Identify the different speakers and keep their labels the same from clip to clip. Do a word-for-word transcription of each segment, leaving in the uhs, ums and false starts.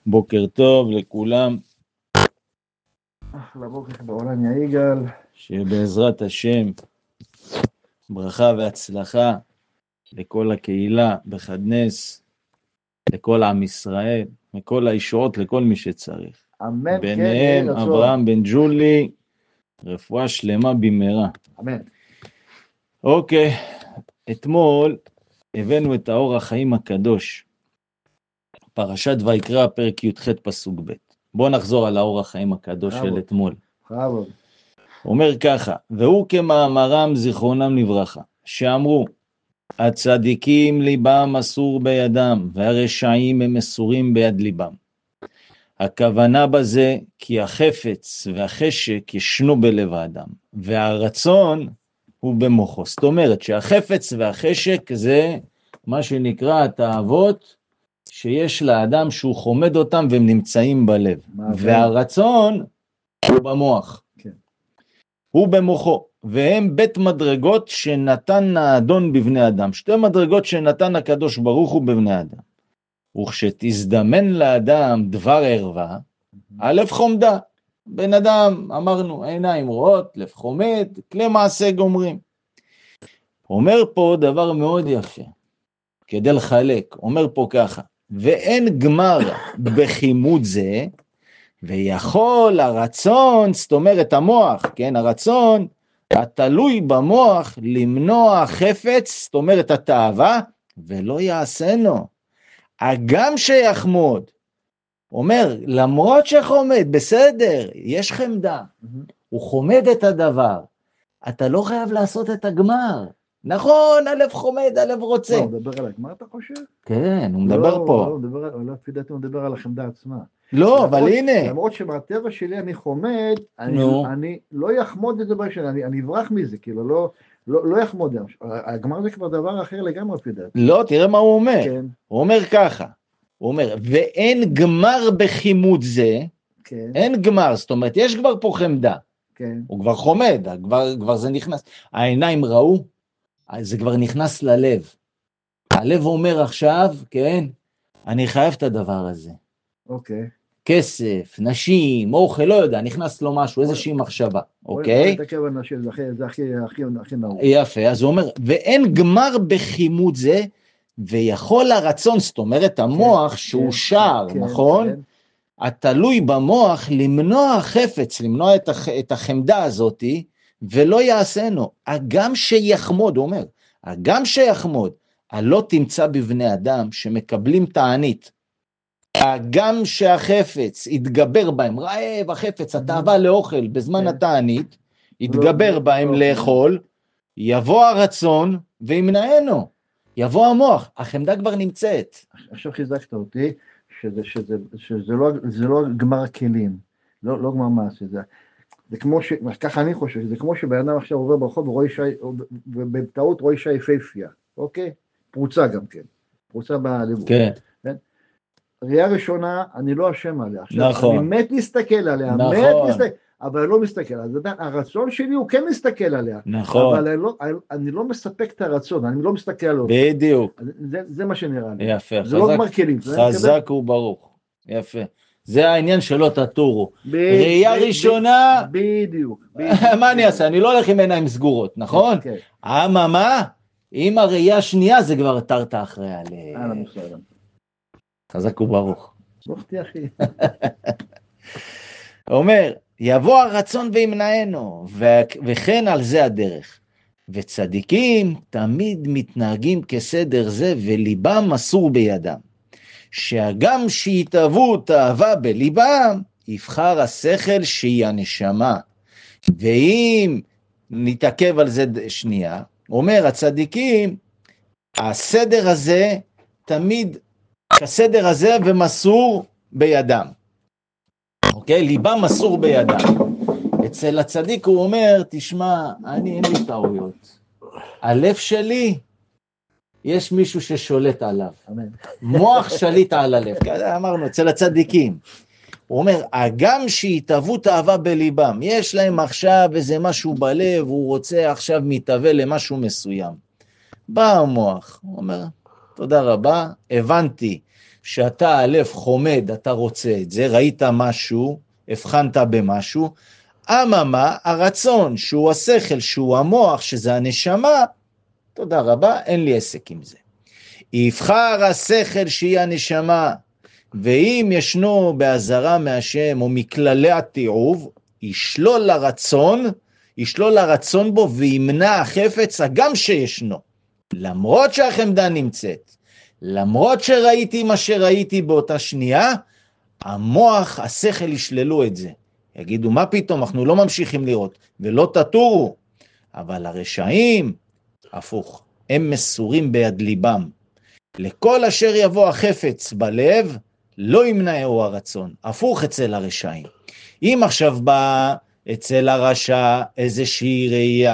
Speaker 1: בוקר טוב לכולם,
Speaker 2: אחלה בוקר בעולם יא יגאל.
Speaker 1: שבעזרת השם ברכה והצלחה לכל הקהילה בחדנס, לכל עם ישראל, לכל הישועות, לכל מי שצריך.
Speaker 2: אמן, כן, יהי
Speaker 1: ביניהם
Speaker 2: רצון.
Speaker 1: אברהם בן ג'ולי, רפואה שלמה במהרה.
Speaker 2: אמן.
Speaker 1: אוקיי, אתמול הבאנו את האור החיים הקדוש, פרשת ויקרא פרק י"ח פסוק ב'. בואו נחזור על האור החיים הקדוש של אתמול.
Speaker 2: חבוד.
Speaker 1: אומר ככה, והוא כמאמרם זיכרונם לברכה, שאמרו, הצדיקים ליבם אסור בידם, והרשעים הם מסורים ביד ליבם. הכוונה בזה כי החפץ והחשק ישנו בלב האדם, והרצון הוא במוחו. זאת אומרת שהחפץ והחשק זה מה שנקרא התאוות שיש לאדם שהוא חומד אותם והם נמצאים בלב. והרצון הוא במוח.
Speaker 2: כן.
Speaker 1: הוא במוחו, והם בית מדרגות שנתן האדון בבני אדם. שתי מדרגות שנתן הקדוש ברוך הוא בבני אדם. וכשתזדמן לאדם דבר ערווה, א' חומדה. בן אדם, אמרנו, עיניים רואות, לב חומד, כלי מעשה גומרים. אומר פה דבר מאוד יפה, כדי לחלק, אומר פה ככה, ואין גמר בחימוד זה, ויכול הרצון, זאת אומרת המוח, כן, הרצון, התלוי במוח, למנוע חפץ, זאת אומרת התאווה, ולא יעשנו. הגם שיחמוד, אומר, למרות שחומד, בסדר, יש חמדה, הוא חומד את הדבר, אתה לא חייב לעשות את הגמר. נכון, הלב חומד, הלב רוצה.
Speaker 2: הוא מדבר על הגמר, אתה חושב?
Speaker 1: כן, הוא מדבר פה.
Speaker 2: לא, לא, לפי דעתי הוא מדבר על החמדה עצמה.
Speaker 1: לא, אבל הנה.
Speaker 2: למרות שמהטבע שלי אני חומד, אני לא יחמוד את זה בשביל, אני אברח מזה, כאילו, לא... לא, לא יחמוד, הגמר זה כבר דבר אחר לגמרי לפי דעתי.
Speaker 1: לא, תראה מה הוא אומר.
Speaker 2: כן.
Speaker 1: הוא אומר ככה, הוא אומר, ואין גמר בחימוד זה,
Speaker 2: כן.
Speaker 1: אין גמר, זאת אומרת, יש כבר פה חמדה.
Speaker 2: כן.
Speaker 1: הוא כבר חומד, כבר, כבר זה נכנס. העיניים ראו, זה כבר נכנס ללב. הלב אומר עכשיו, כן, אני חייב את הדבר הזה.
Speaker 2: אוקיי.
Speaker 1: כסף, נשים, אוכל, לא יודע, נכנס לו משהו, איזושהי מחשבה, אוקיי?
Speaker 2: זה הכי נהוג.
Speaker 1: יפה, אז הוא אומר, ואין גמר בחימוד זה, ויכול הרצון, זאת אומרת, המוח שהוא שר, נכון? התלוי במוח למנוע חפץ, למנוע את החמדה הזאת, ולא יעשנו. הגם שיחמוד, הוא אומר, הגם שיחמוד, הלא תמצא בבני אדם שמקבלים תענית, הגם שהחפץ יתגבר בהם, רעב החפץ, התאווה לאוכל בזמן התענית, יתגבר בהם לאכול, יבוא הרצון וימנענו, יבוא המוח, החמדה כבר נמצאת.
Speaker 2: עכשיו חיזקת אותי, שזה, שזה, שזה לא, זה לא גמר כלים, לא, לא גמר מעשה, זה, זה כמו ש, ככה אני חושב, זה כמו שבן אדם עכשיו עובר ברחוב ורואה אישה, ובטעות רואה אישה יפהפייה, אוקיי? פרוצה גם כן, פרוצה בלבוש.
Speaker 1: כן.
Speaker 2: ראייה ראשונה, אני לא אשם עליה.
Speaker 1: נכון.
Speaker 2: אני מת להסתכל עליה,
Speaker 1: נכון.
Speaker 2: מת להסתכל, אבל לא מסתכל. אז הרצון שלי הוא כן להסתכל עליה.
Speaker 1: נכון.
Speaker 2: אבל אני לא, אני לא מספק את הרצון, אני לא מסתכל עליו.
Speaker 1: בדיוק.
Speaker 2: זה, זה מה שנראה לי.
Speaker 1: יפה.
Speaker 2: זה לא גמר כלים.
Speaker 1: חזק וברוך. יפה. זה העניין שלא תטורו. ראייה ראשונה.
Speaker 2: בדיוק.
Speaker 1: מה אני אעשה? אני לא הולך עם עיניים סגורות, נכון?
Speaker 2: כן.
Speaker 1: אבל מה? אם הראייה השנייה זה כבר תרת אחרי עליה.
Speaker 2: אה, בסדר.
Speaker 1: חזק וברוך.
Speaker 2: ברוכתי אחי.
Speaker 1: אומר, יבוא הרצון וימנענו, וכן על זה הדרך. וצדיקים תמיד מתנהגים כסדר זה, וליבם אסור בידם. שהגם שיתאבו תאווה בליבם, יבחר השכל שהיא הנשמה. ואם נתעכב על זה שנייה, אומר הצדיקים, הסדר הזה תמיד כסדר הזה ומסור בידם. אוקיי? ליבם מסור בידם. אצל הצדיק הוא אומר, תשמע, אני אין לי טעויות. הלב שלי, יש מישהו ששולט עליו.
Speaker 2: אמן.
Speaker 1: מוח שליט על הלב. כזה אמרנו, אצל הצדיקים. הוא אומר, הגם שיתאבו תאווה בליבם, יש להם עכשיו איזה משהו בלב, הוא רוצה עכשיו מתאווה למשהו מסוים. בא המוח, הוא אומר, תודה רבה, הבנתי שאתה הלב חומד, אתה רוצה את זה, ראית משהו, הבחנת במשהו, אממה, הרצון שהוא השכל, שהוא המוח, שזה הנשמה, תודה רבה, אין לי עסק עם זה. יבחר השכל שהיא הנשמה, ואם ישנו בעזרה מהשם או מכללי התיעוב, ישלול לרצון, ישלול לרצון בו וימנע החפץ הגם שישנו. למרות שהחמדה נמצאת, למרות שראיתי מה שראיתי באותה שנייה, המוח, השכל ישללו את זה. יגידו, מה פתאום, אנחנו לא ממשיכים לראות, ולא תטורו. אבל הרשעים, הפוך, הם מסורים ביד ליבם. לכל אשר יבוא החפץ בלב, לא ימנעו הרצון. הפוך אצל הרשעים. אם עכשיו בא אצל הרשע איזושהי ראייה,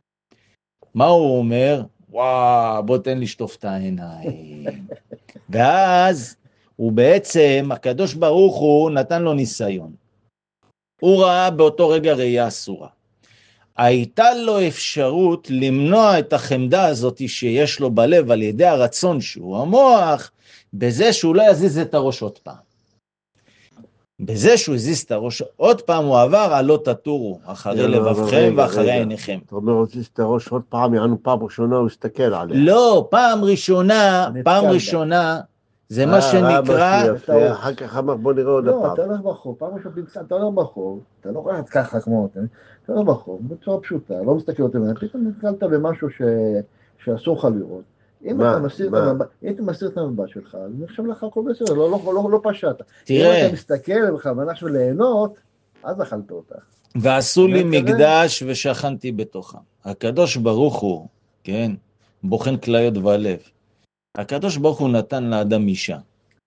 Speaker 1: מה הוא אומר? וואו, בוא תן לשטוף את העיניים. ואז הוא בעצם, הקדוש ברוך הוא נתן לו ניסיון. הוא ראה באותו רגע ראייה אסורה. הייתה לו אפשרות למנוע את החמדה הזאת שיש לו בלב על ידי הרצון שהוא המוח, בזה שהוא לא יזיז את הראש עוד פעם. בזה שהוא יזיז את הראש עוד פעם, הוא עבר על לא תטורו, אחרי לבבכם ואחרי עיניכם.
Speaker 3: אתה אומר, הוא יזיז את הראש עוד פעם, יענו פעם ראשונה, הוא יסתכל עליה.
Speaker 1: לא, פעם ראשונה, פעם ראשונה, זה מה שנקרא...
Speaker 3: אחר כך אמר, בוא נראה עוד
Speaker 2: לא,
Speaker 3: הפעם.
Speaker 2: אתה הולך ברחוב, פעם ראשונה במצא, אתה הולך ברחוב, אתה לא רואה את ככה כמו אותם, אתה הולך ברחוב, בצורה פשוטה, לא מסתכל אותם, פתאום נתקלת במשהו שאסור לך לראות. אם אתה מסיר את המבט שלך, אז נחשב לך הכל בסדר, לא פשעת.
Speaker 1: תראה.
Speaker 2: אם אתה מסתכל בכוונה של ליהנות, אז אכלת אותך.
Speaker 1: ועשו לי מקדש ושכנתי בתוכם. הקדוש ברוך הוא, כן, בוחן כליות ולב. הקדוש ברוך הוא נתן לאדם אישה.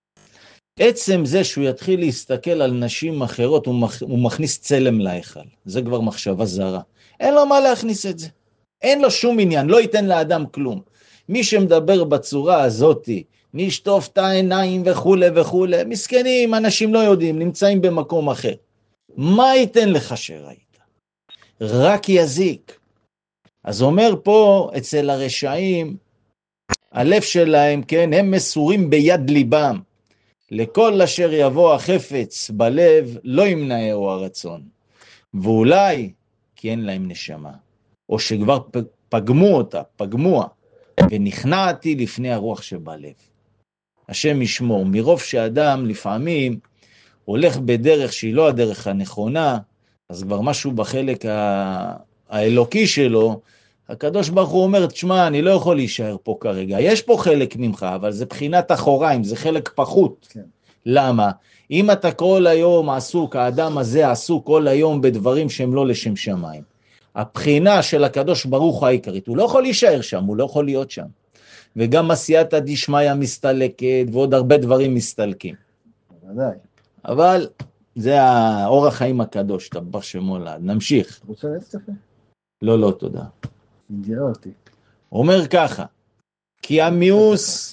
Speaker 1: עצם זה שהוא יתחיל להסתכל על נשים אחרות, הוא, מכ... הוא מכניס צלם להיכל. זה כבר מחשבה זרה. אין לו מה להכניס את זה. אין לו שום עניין, לא ייתן לאדם כלום. מי שמדבר בצורה הזאת, נשטוף את העיניים וכו' וכו', מסכנים, אנשים לא יודעים, נמצאים במקום אחר. מה ייתן לך שראית? רק יזיק. אז אומר פה, אצל הרשעים, הלב שלהם, כן, הם מסורים ביד ליבם. לכל אשר יבוא החפץ בלב, לא ימנעו הרצון. ואולי, כי אין להם נשמה. או שכבר פגמו אותה, פגמוה, ונכנעתי לפני הרוח שבלב. השם ישמור, מרוב שאדם לפעמים הולך בדרך שהיא לא הדרך הנכונה, אז כבר משהו בחלק האלוקי שלו, הקדוש ברוך הוא אומר, תשמע, אני לא יכול להישאר פה כרגע, יש פה חלק ממך, אבל זה בחינת אחוריים, זה חלק פחות. כן. למה? אם אתה כל היום עסוק, האדם הזה עסוק כל היום בדברים שהם לא לשם שמיים, הבחינה של הקדוש ברוך הוא העיקרית, הוא לא יכול להישאר שם, הוא לא יכול להיות שם. וגם עשייתא דשמיא מסתלקת, ועוד הרבה דברים מסתלקים.
Speaker 2: בוודאי.
Speaker 1: אבל זה האורח חיים הקדוש, תבח שמו לעד. נמשיך.
Speaker 2: רוצה להצטפה?
Speaker 1: לא, לא, תודה.
Speaker 2: נגרע אותי.
Speaker 1: אומר ככה, כי המיאוס,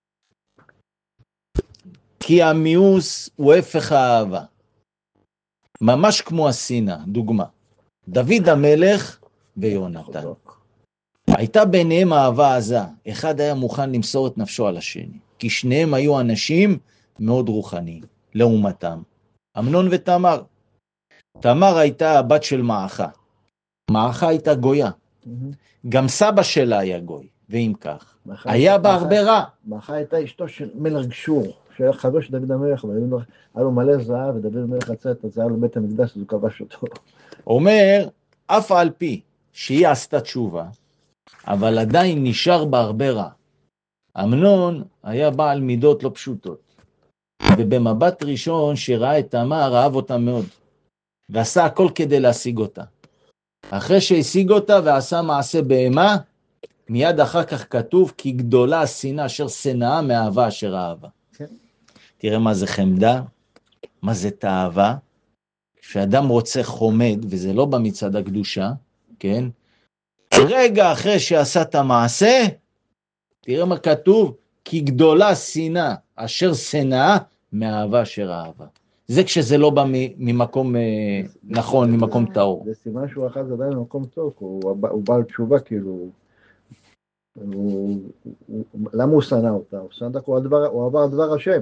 Speaker 1: כי המיאוס הוא הפך האהבה. ממש כמו השנאה, דוגמה. דוד המלך ויונתן. הייתה ביניהם אהבה עזה, אחד היה מוכן למסור את נפשו על השני, כי שניהם היו אנשים מאוד רוחניים, לעומתם. אמנון ותמר. תמר הייתה הבת של מעכה. מעכה הייתה גויה. גם סבא שלה היה גוי, ואם כך, היה בה הרבה רע.
Speaker 2: מעכה הייתה אשתו של מלך גשור, שהיה חבר של דוד המלך, היה לו מלא זהב, ודוד המלך רצה את הזהב לבית המקדש, אז הוא כבש אותו.
Speaker 1: אומר, אף על פי שהיא עשתה תשובה, אבל עדיין נשאר בה הרבה רע. אמנון היה בעל מידות לא פשוטות, ובמבט ראשון שראה את תמר, אהב אותה מאוד, ועשה הכל כדי להשיג אותה. אחרי שהשיג אותה ועשה מעשה בהמה, מיד אחר כך כתוב, כי גדולה השנאה אשר שנאה מאהבה אשר אהבה. כן. תראה מה זה חמדה, מה זה תאווה, שאדם רוצה חומד, וזה לא במצעד הקדושה, כן? רגע אחרי שעשה את המעשה, תראה מה כתוב, כי גדולה שנאה אשר שנאה מאהבה אשר אהבה. זה כשזה לא בא ממקום נכון, ממקום טהור.
Speaker 2: זה סימן שהוא אחז עדיין במקום טוב, הוא בעל תשובה כאילו. הוא, הוא, למה הוא שנא אותה? הוא שנא אותה, הוא, הדבר, הוא עבר דבר השם.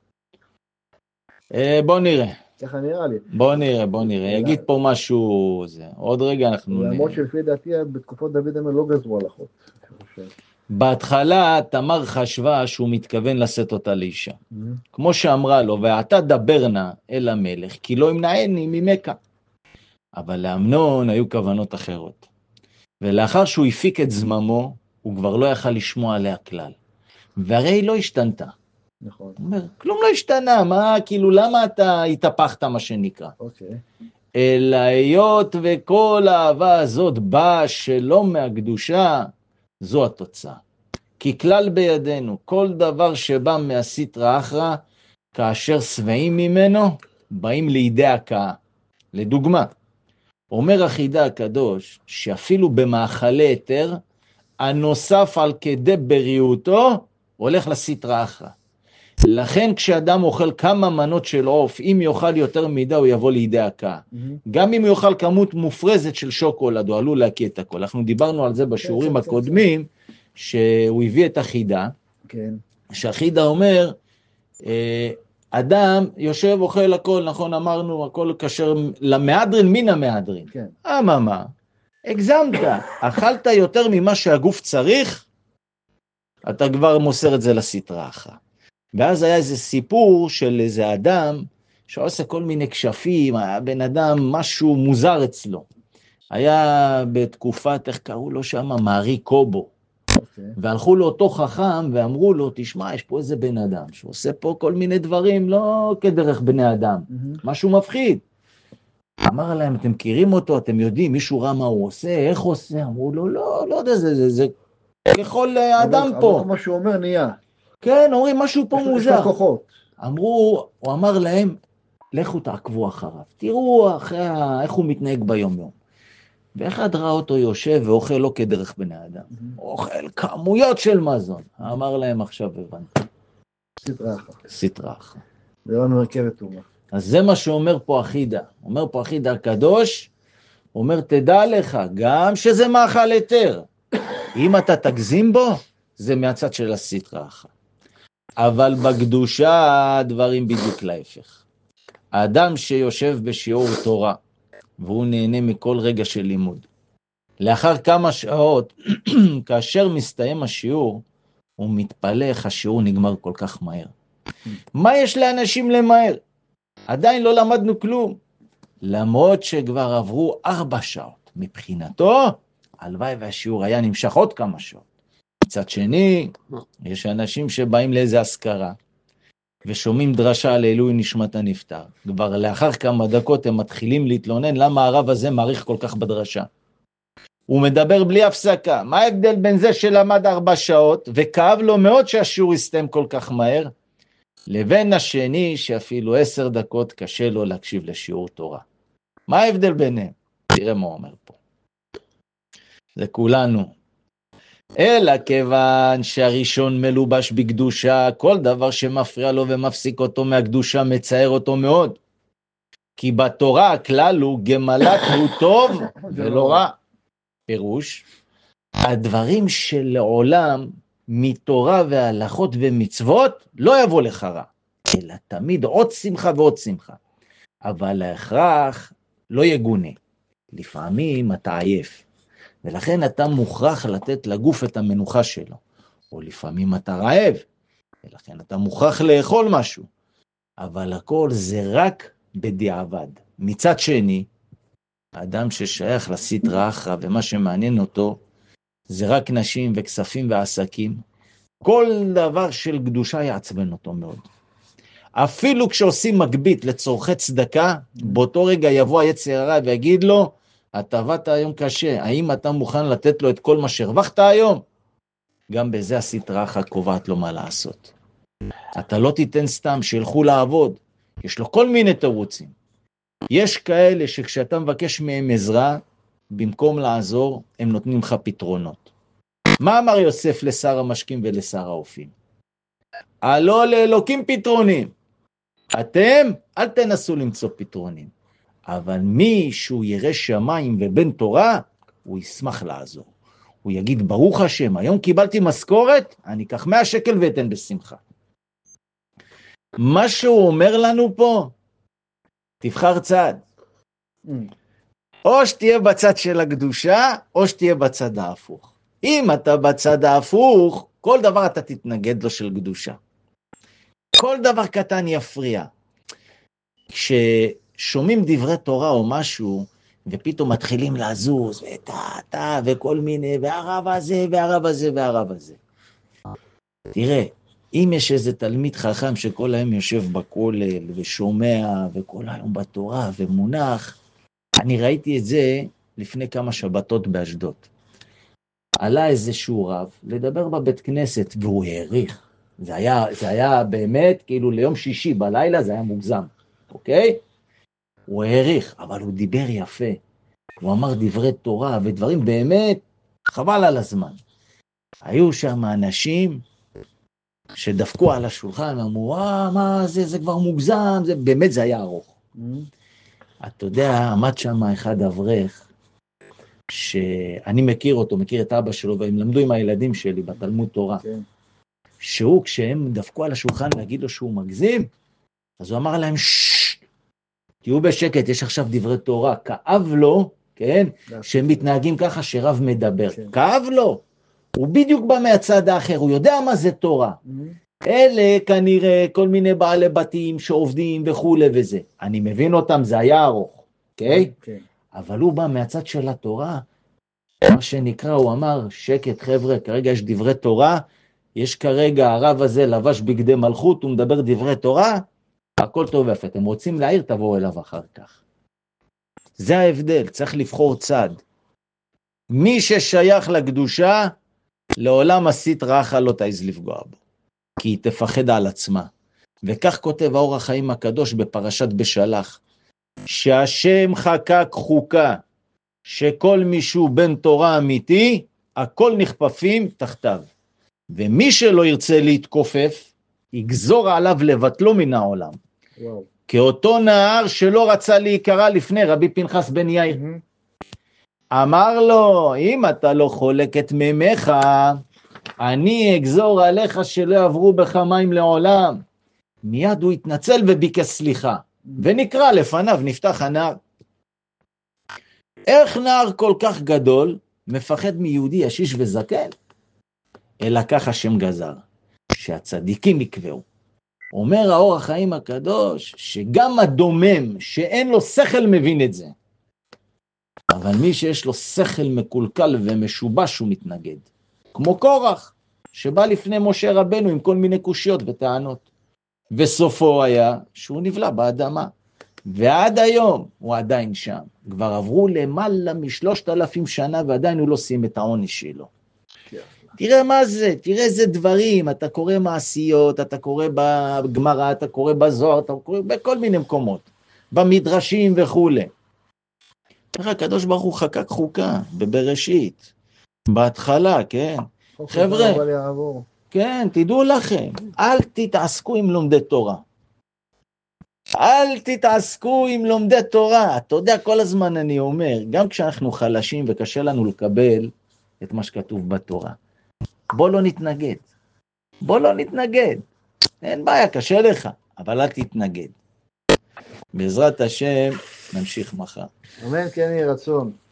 Speaker 1: אה, בוא נראה.
Speaker 2: ככה נראה לי.
Speaker 1: בוא נראה, בוא נראה. יגיד פה משהו, זה. עוד רגע אנחנו נראה.
Speaker 2: למרות שלפי דעתי, בתקופות דוד המלך לא גזרו הלכות.
Speaker 1: בהתחלה תמר חשבה שהוא מתכוון לשאת אותה לאישה. כמו שאמרה לו, ואתה דבר נא אל המלך, כי לא ימנעני ממך. אבל לאמנון היו כוונות אחרות. ולאחר שהוא הפיק את זממו, הוא כבר לא יכל לשמוע עליה כלל. והרי היא לא השתנתה.
Speaker 2: נכון.
Speaker 1: הוא אומר, כלום לא השתנה, מה, כאילו, למה אתה התהפכת מה שנקרא?
Speaker 2: אוקיי.
Speaker 1: אלא היות וכל האהבה הזאת באה שלא מהקדושה, זו התוצאה. כי כלל בידינו, כל דבר שבא מהסטרא אחרא, כאשר שבעים ממנו, באים לידי הקאה. לדוגמה, אומר החידה הקדוש, שאפילו במאכלי היתר, הנוסף על כדי בריאותו, הולך לסטרא אחרא. לכן כשאדם אוכל כמה מנות של עוף, אם יאכל יותר מידה, הוא יבוא לידי הקאה. Mm-hmm. גם אם הוא יאכל כמות מופרזת של שוקולד, הוא עלול להקיא את הכל. אנחנו דיברנו על זה בשיעורים כן, הקודמים, כן, כן. שהוא הביא את החידה, כן. שהחידה אומר, אדם יושב אוכל הכל, נכון אמרנו, הכל קשר למהדרין מן המהדרין. כן. אממה, הגזמת, אכלת יותר ממה שהגוף צריך, אתה כבר מוסר את זה לסטרא אחרא. ואז היה איזה סיפור של איזה אדם שעושה כל מיני כשפים, היה בן אדם משהו מוזר אצלו. היה בתקופת, איך קראו לו שם, מארי קובו. Okay. והלכו לאותו חכם ואמרו לו, תשמע, יש פה איזה בן אדם שעושה פה כל מיני דברים, לא כדרך בני אדם, mm-hmm. משהו מפחיד. אמר להם, אתם מכירים אותו, אתם יודעים, מישהו ראה מה הוא עושה, איך עושה? אמרו לו, לא, לא יודע, זה, זה, זה ככל אדם פה.
Speaker 2: אבל כמו שהוא אומר, נהיה.
Speaker 1: כן, אומרים, משהו פה מוזר.
Speaker 2: יש לו כוחות.
Speaker 1: אמרו, הוא אמר להם, לכו תעקבו אחריו, תראו אחרי, איך הוא מתנהג ביום יום. ואחד ראה אותו יושב ואוכל לא כדרך בני אדם. Mm-hmm. אוכל כמויות של מזון. אמר להם, עכשיו הבנתי.
Speaker 2: סטרא אחרא.
Speaker 1: סטרא אחרא.
Speaker 2: זה לא מרכבת אומה.
Speaker 1: אז זה מה שאומר פה החידה. אומר פה החידה הקדוש, אומר, תדע לך, גם שזה מאכל היתר. אם אתה תגזים בו, זה מהצד של הסטרא אחרא. אבל בקדושה הדברים בדיוק להפך. האדם שיושב בשיעור תורה, והוא נהנה מכל רגע של לימוד. לאחר כמה שעות, כאשר מסתיים השיעור, הוא מתפלא איך השיעור נגמר כל כך מהר. מה יש לאנשים למהר? עדיין לא למדנו כלום. למרות שכבר עברו ארבע שעות. מבחינתו, הלוואי והשיעור היה נמשך עוד כמה שעות. מצד שני, יש אנשים שבאים לאיזה הזכרה, ושומעים דרשה על עילוי נשמת הנפטר. כבר לאחר כמה דקות הם מתחילים להתלונן למה הרב הזה מעריך כל כך בדרשה. הוא מדבר בלי הפסקה. מה ההבדל בין זה שלמד ארבע שעות, וכאב לו מאוד שהשיעור יסתיים כל כך מהר, לבין השני שאפילו עשר דקות קשה לו להקשיב לשיעור תורה. מה ההבדל ביניהם? תראה מה הוא אומר פה. זה כולנו. אלא כיוון שהראשון מלובש בקדושה, כל דבר שמפריע לו ומפסיק אותו מהקדושה מצער אותו מאוד. כי בתורה הכלל הוא גמלת הוא טוב ולא רע. פירוש, הדברים שלעולם מתורה והלכות ומצוות לא יבוא לך רע, אלא תמיד עוד שמחה ועוד שמחה. אבל ההכרח לא יגונה. לפעמים אתה עייף. ולכן אתה מוכרח לתת לגוף את המנוחה שלו. או לפעמים אתה רעב, ולכן אתה מוכרח לאכול משהו. אבל הכל זה רק בדיעבד. מצד שני, האדם ששייך לסטרא אחרא, ומה שמעניין אותו, זה רק נשים וכספים ועסקים. כל דבר של קדושה יעצבן אותו מאוד. אפילו כשעושים מגבית לצורכי צדקה, באותו רגע יבוא היצר הרע ויגיד לו, אתה עבדת היום קשה, האם אתה מוכן לתת לו את כל מה שהרווחת היום? גם בזה הסטרא אחרא קובעת לו מה לעשות. אתה לא תיתן סתם שילכו לעבוד, יש לו כל מיני תירוצים. יש כאלה שכשאתה מבקש מהם עזרה, במקום לעזור, הם נותנים לך פתרונות. מה אמר יוסף לשר המשקים ולשר האופים? הלא לאלוקים פתרונים. אתם אל תנסו למצוא פתרונים. אבל מי שהוא ירא שמיים ובן תורה, הוא ישמח לעזור. הוא יגיד, ברוך השם, היום קיבלתי משכורת, אני אקח מאה שקל ואתן בשמחה. מה שהוא אומר לנו פה, תבחר צד. או שתהיה בצד של הקדושה, או שתהיה בצד ההפוך. אם אתה בצד ההפוך, כל דבר אתה תתנגד לו של קדושה. כל דבר קטן יפריע. כששומעים דברי תורה או משהו, ופתאום מתחילים לזוז, וטה, וכל מיני, והרב הזה, והרב הזה, והרב הזה. תראה, אם יש איזה תלמיד חכם שכל היום יושב בכולל, ושומע, וכל היום בתורה, ומונח, אני ראיתי את זה לפני כמה שבתות באשדוד. עלה איזשהו רב, לדבר בבית כנסת, והוא העריך. זה היה, זה היה באמת, כאילו ליום שישי בלילה, זה היה מוגזם, אוקיי? הוא העריך, אבל הוא דיבר יפה. הוא אמר דברי תורה ודברים באמת, חבל על הזמן. היו שם אנשים שדפקו על השולחן, אמרו, אה, מה זה, זה כבר מוגזם, זה, באמת זה היה ארוך. אתה יודע, עמד שם אחד אברך, שאני מכיר אותו, מכיר את אבא שלו, והם למדו עם הילדים שלי בתלמוד תורה. כן. שהוא, כשהם דפקו על השולחן להגיד לו שהוא מגזים, אז הוא אמר להם, ששש, תהיו בשקט, יש עכשיו דברי תורה, כאב לו, כן, שהם מתנהגים ככה שרב מדבר, כן. כאב לו, הוא בדיוק בא מהצד האחר, הוא יודע מה זה תורה, mm-hmm. אלה כנראה כל מיני בעלי בתים שעובדים וכו' וזה, אני מבין אותם, זה היה ארוך, אוקיי? Okay? Okay. אבל הוא בא מהצד של התורה, מה שנקרא, הוא אמר, שקט חבר'ה, כרגע יש דברי תורה, יש כרגע הרב הזה לבש בגדי מלכות, הוא מדבר דברי תורה, הכל טוב ויפה, אתם רוצים להעיר, תבואו אליו אחר כך. זה ההבדל, צריך לבחור צד. מי ששייך לקדושה, לעולם הסית רחה לא תעז לפגוע בו, כי היא תפחד על עצמה. וכך כותב האור החיים הקדוש בפרשת בשלח, שהשם חקק חוקה, שכל מישהו בן תורה אמיתי, הכל נכפפים תחתיו. ומי שלא ירצה להתכופף, יגזור עליו לבטלו מן העולם. וואו. כאותו נער שלא רצה להיקרא לפני רבי פנחס בן יאיר. Mm-hmm. אמר לו, אם אתה לא חולק את ממך, אני אגזור עליך שלא יעברו בך מים לעולם. מיד הוא התנצל וביקש סליחה. Mm-hmm. ונקרא לפניו, נפתח הנער. איך נער כל כך גדול, מפחד מיהודי ישיש וזקן? אלא כך השם גזר, שהצדיקים יקבעו. אומר האור החיים הקדוש, שגם הדומם, שאין לו שכל מבין את זה. אבל מי שיש לו שכל מקולקל ומשובש הוא מתנגד. כמו קורח, שבא לפני משה רבנו עם כל מיני קושיות וטענות. וסופו היה שהוא נבלע באדמה. ועד היום הוא עדיין שם. כבר עברו למעלה משלושת אלפים שנה ועדיין הוא לא סיים את העונש שלו. תראה מה זה, תראה איזה דברים, אתה קורא מעשיות, אתה קורא בגמרא, אתה קורא בזוהר, אתה קורא בכל מיני מקומות, במדרשים וכו'. איך הקדוש ברוך הוא חקק חוקה, בבראשית, בהתחלה, כן? חבר'ה, כן, תדעו לכם, אל תתעסקו עם לומדי תורה. אל תתעסקו עם לומדי תורה. אתה יודע, כל הזמן אני אומר, גם כשאנחנו חלשים וקשה לנו לקבל את מה שכתוב בתורה. בוא לא נתנגד, בוא לא נתנגד, אין בעיה, קשה לך, אבל אל תתנגד. בעזרת השם, נמשיך מחר.
Speaker 2: אמן, כן יהיה רצון.